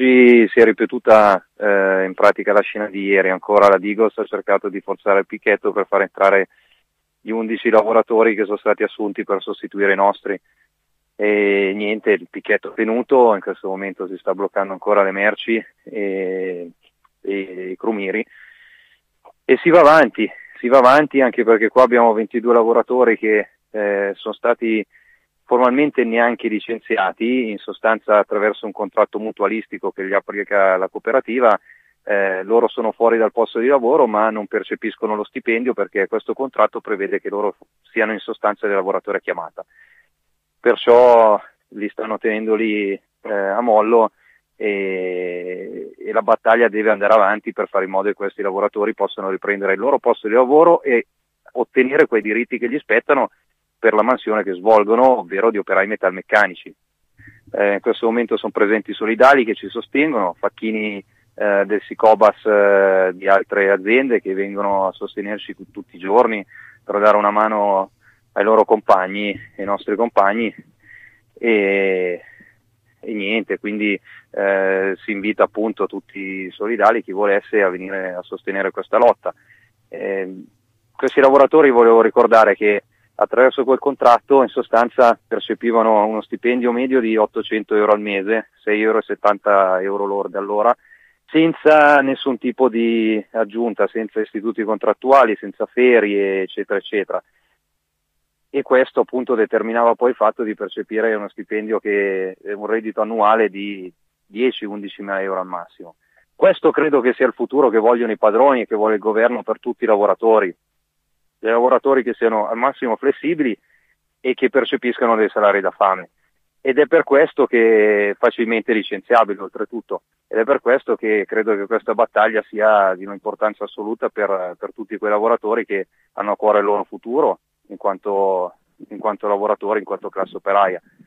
oggi si è ripetuta in pratica la scena di ieri, ancora la Digos ha cercato di forzare il picchetto per far entrare gli 11 lavoratori che sono stati assunti per sostituire i nostri, e niente, il picchetto è tenuto, in questo momento si sta bloccando ancora le merci e i crumiri, e si va avanti anche perché qua abbiamo 22 lavoratori che sono stati formalmente neanche licenziati, in sostanza attraverso un contratto mutualistico che gli applica la cooperativa. Loro sono fuori dal posto di lavoro ma non percepiscono lo stipendio perché questo contratto prevede che loro siano in sostanza dei lavoratori a chiamata, perciò li stanno tenendo lì a mollo, e la battaglia deve andare avanti per fare in modo che questi lavoratori possano riprendere il loro posto di lavoro e ottenere quei diritti che gli spettano per la mansione che svolgono, ovvero di operai metalmeccanici. In questo momento sono presenti solidali che ci sostengono, facchini del Sicobas di altre aziende che vengono a sostenerci tutti i giorni per dare una mano ai loro compagni, ai nostri compagni, e niente, quindi si invita appunto tutti i solidali, chi volesse, a venire a sostenere questa lotta. Questi lavoratori, volevo ricordare che attraverso quel contratto in sostanza percepivano uno stipendio medio di 800 euro al mese, 6,70 euro lordi all'ora, senza nessun tipo di aggiunta, senza istituti contrattuali, senza ferie, eccetera, eccetera. E questo appunto determinava poi il fatto di percepire uno stipendio che è un reddito annuale di 10-11 mila euro al massimo. Questo credo che sia il futuro che vogliono i padroni e che vuole il governo per tutti i lavoratori. Dei lavoratori che siano al massimo flessibili e che percepiscano dei salari da fame. Ed è per questo che è facilmente licenziabile oltretutto. Ed è per questo che credo che questa battaglia sia di un'importanza assoluta per tutti quei lavoratori che hanno a cuore il loro futuro in quanto lavoratori, in quanto classe operaia.